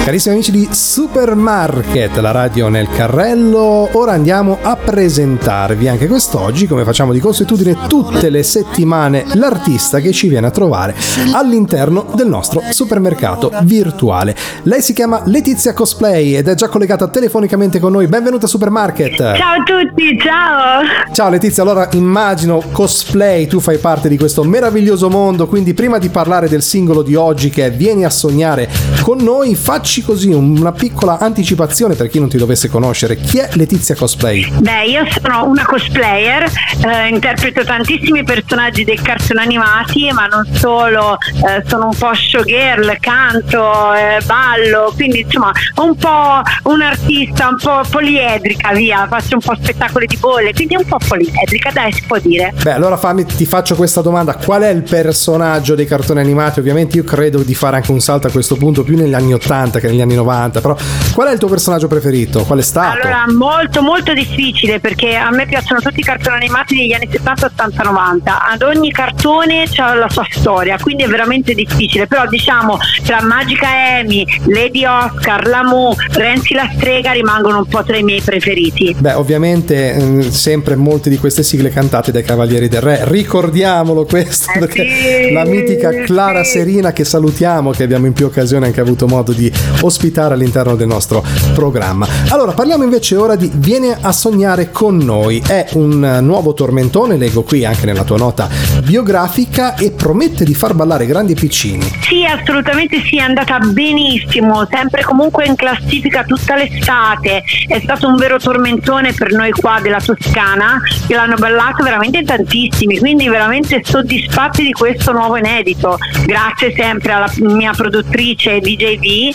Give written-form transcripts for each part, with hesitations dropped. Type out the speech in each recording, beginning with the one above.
Carissimi amici di Supermarket, la radio nel carrello, ora andiamo a presentarvi anche quest'oggi, come facciamo di consuetudine tutte le settimane, l'artista che ci viene a trovare all'interno del nostro supermercato virtuale. Lei si chiama Letizia Cosplay ed è già collegata telefonicamente con noi. Benvenuta a Supermarket. Ciao a tutti, ciao. Ciao Letizia, allora immagino cosplay, tu fai parte di questo meraviglioso mondo, quindi prima di parlare del singolo di oggi che è Vieni a sognare con noi, facci così una piccola anticipazione per chi non ti dovesse conoscere. Chi è Letizia Cosplay? Beh, io sono una cosplayer, interpreto tantissimi personaggi dei cartoni animati, ma non solo, sono un po' showgirl, canto, ballo, quindi insomma un po' un artista, un po' poliedrica, via, faccio un po' spettacoli di bolle, quindi un po' poliedrica, dai, si può dire. Beh, allora ti faccio questa domanda: qual è il personaggio dei cartoni animati? Ovviamente io credo di fare anche un salto a questo punto più negli anni 80 che negli anni 90, però qual è il tuo personaggio preferito? Qual è stato? Allora, molto molto difficile, perché a me piacciono tutti i cartoni animati degli anni 70, 80, 90. Ad ogni cartone c'ha la sua storia, quindi è veramente difficile, però diciamo tra Magica Amy, Lady Oscar, Lamu, Renzi la strega rimangono un po' tra i miei preferiti. Beh, ovviamente sempre molte di queste sigle cantate dai Cavalieri del Re, ricordiamolo questo, perché sì, la mitica Clara Serina, che salutiamo, che abbiamo in più occasioni anche avuto modo di ospitare all'interno del nostro programma. Allora, parliamo invece ora di Vieni a sognare con noi. È un nuovo tormentone, leggo qui anche nella tua nota biografica, e promette di far ballare grandi e piccini. Sì, assolutamente sì, è andata benissimo, sempre comunque in classifica tutta l'estate. È stato un vero tormentone per noi qua della Toscana, che l'hanno ballato veramente in tantissimi, quindi veramente soddisfatti di questo nuovo inedito. Grazie sempre alla mia produttrice DJ V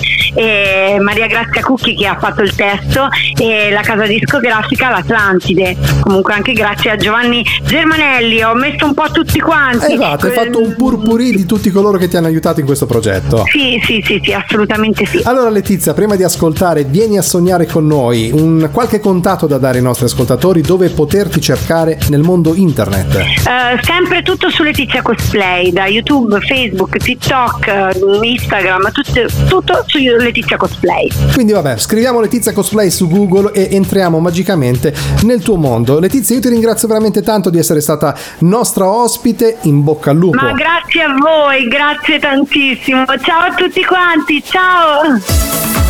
e Maria Grazia Cucchi, che ha fatto il testo, e la casa discografica l'Atlantide. Comunque anche grazie a Giovanni Germanelli, ho messo un po' tutti quanti. Esatto, hai fatto un purpurì di tutti coloro che ti hanno aiutato in questo progetto. Sì, assolutamente sì. Allora Letizia, prima di ascoltare Vieni a sognare con noi, qualche contatto da dare ai nostri ascoltatori, dove poterti cercare nel mondo internet? Sempre tutto su Letizia Cosplay, da YouTube, Facebook, TikTok, Instagram, tutto su Letizia Cosplay. Quindi vabbè, scriviamo Letizia Cosplay su Google e entriamo magicamente nel tuo mondo. Letizia, io ti ringrazio veramente tanto di essere stata nostra ospite, in bocca al lupo. Ma grazie a voi, grazie tantissimo, ciao a tutti quanti, ciao!